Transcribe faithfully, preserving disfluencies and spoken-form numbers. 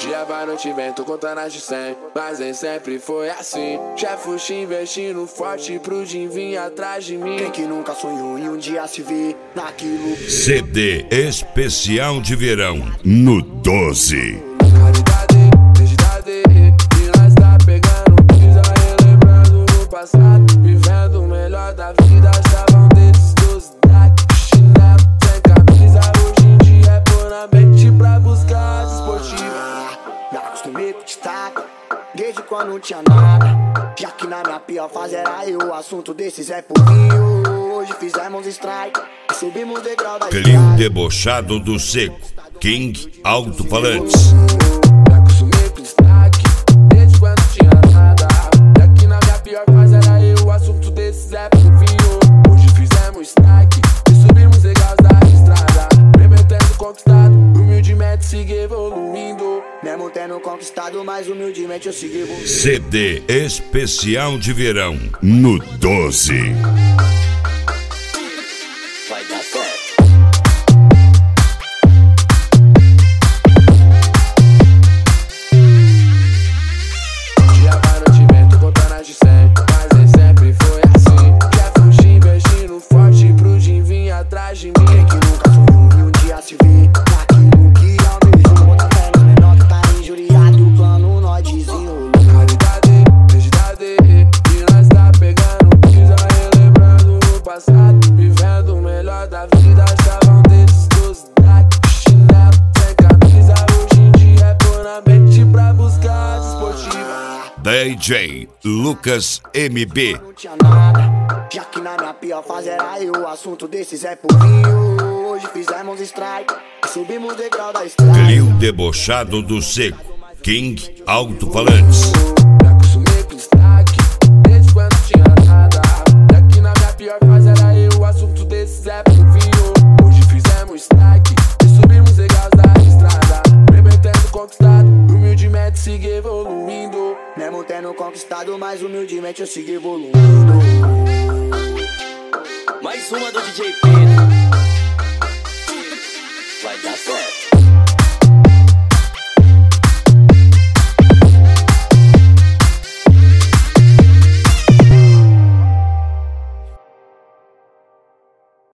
Dia vai, noite vem, tô contando as de cem, mas nem sempre foi assim. Chefe investindo forte pro Jim vir atrás de mim. Quem que nunca sonhou em um dia se ver naquilo? C D especial de verão no doze. Caridade, identidade, e nós tá pegando pisa, relembrando o passado, vivendo o melhor da vida. Chavam desses doze daqui, chinelo, sem camisa. Hoje em dia é pôr na mente pra buscar a desportiva. Me acostumei com destaque, desde quando não tinha nada. Já que na minha pior fase era eu, o assunto desses é pouquinho. Hoje fizemos strike, subimos degrau da Clean estrada. debochado do seco, King Alto-Falantes. Me acostumei com destaque, desde quando não tinha nada. Já que na minha pior fase era eu, o assunto desses é pouquinho. Hoje fizemos strike e subimos degraus da estrada. Mesmo tendo conquistado, humildemente sigo evoluindo. Mesmo tendo conquistado, mas humildemente eu sigo evoluindo. C D especial de verão no doze. Vai dar certo. Dia vai, noite vem, tô contando as de cem, mas nem sempre foi assim. Já fui investindo forte pro Jim vir atrás de mim. Quem que nunca sonhou em um dia se ver naquilo que almejou? Bota fé no menor que tá injuriado e o plano nós desenrolou. Caridade, identidade, e nós tá pegando pisa, relembrando o passado, vivendo o melhor da vida. Chavam desses doze daqui, chinelo, sem camisa. Hoje em dia é pôr na mente pra buscar a desportiva. D J Lucas M B. Não tinha nada, já que na minha pior fase era eu, o assunto desses é pouquinho. Hoje fizemos strike, subimos degrau da estrada. Clean debochado do seco, King Alto-Falantes. Me acostumei com destaque, desde quando não tinha nada. Já que na minha pior fase era eu, o assunto desses é pouquinho. Hoje fizemos strike e subimos degraus da estrada. Mesmo tendo conquistado, humildemente sigo evoluindo. Mesmo tendo conquistado, mas humildemente eu sigo evoluindo. Mais uma do D J Pedro. Vai dar certo.